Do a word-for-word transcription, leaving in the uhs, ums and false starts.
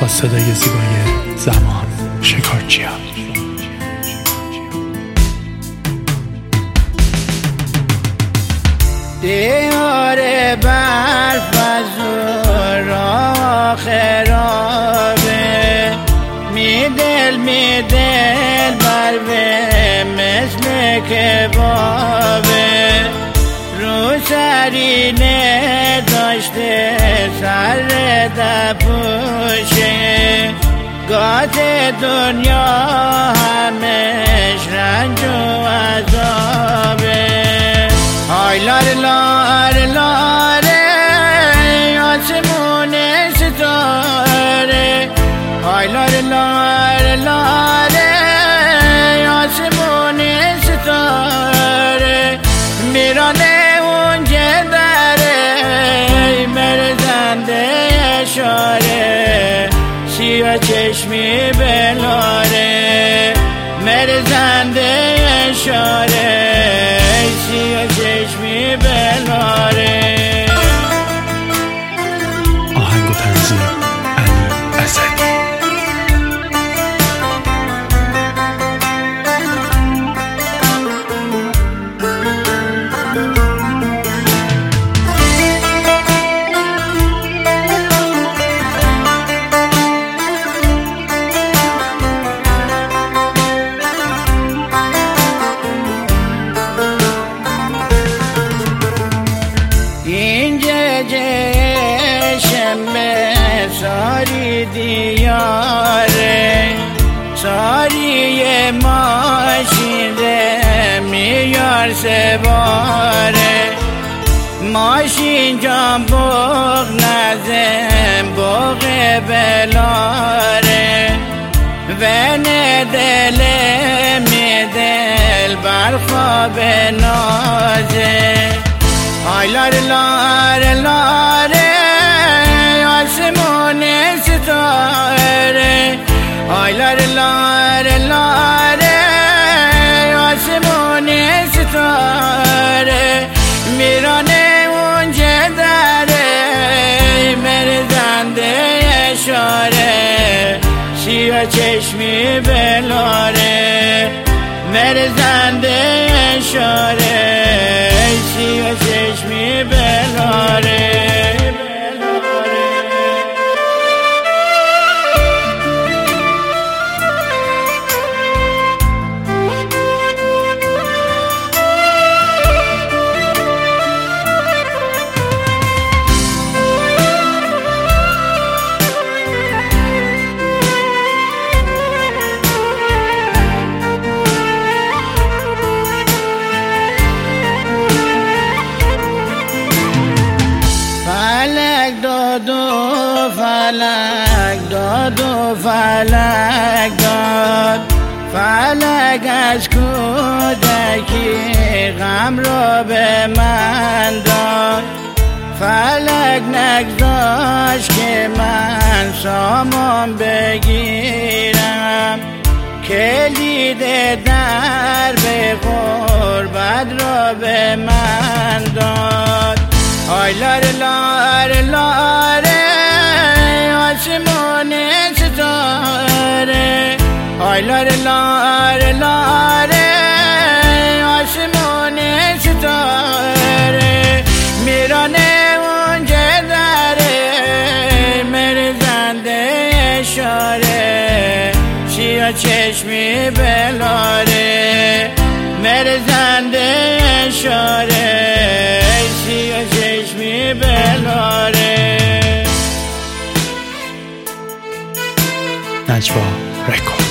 با صدای زیبای زمان شکارچیان. دیار برف و زورا خرابه، می دل می دل بربه مثل کبابه، رو سرینه داشته سر دپوشه، گات دنیا همش رنج و عذابه. های لاره لاره لاره آسمون ستاره، های لاره لاره لاره آسمون ستاره، میرانه اونجه داره مرزنده اشاره، سیاه چشمی بلاره مرزنده اشاره، سیاه چشمی بلاره. آهنگ و تنظیم علی اسدی. ساری دیاره ساری ماشین ره میار سواره، ماشین جان بغ نزم بغ بلاره، ونه دل می دل برخواب نازه. های لاره لاره لاره آسمون ستاره، های لاره لاره لاره آسمون ستاره، میرانه اونجه داره مرزنده اشاره، سیاه چشمی بلاره مرزنده اشاره، سیاه چشمی بلاره. داد و فلک داد و فلک داد، فلک از کودکی غم را به من داد، فلک نگذاشت که من سامان بگیرم، کلید در به غربت را به من داد. های لاره لاره لاره آسمون ستاره، های لاره لاره لاره آسمون ستاره، میرانه اونجه داره مرزنده اشاره، سیاه چشمی بلاره مرزنده اشاره، سیاه چشمی بلاره. نجوا رکورد.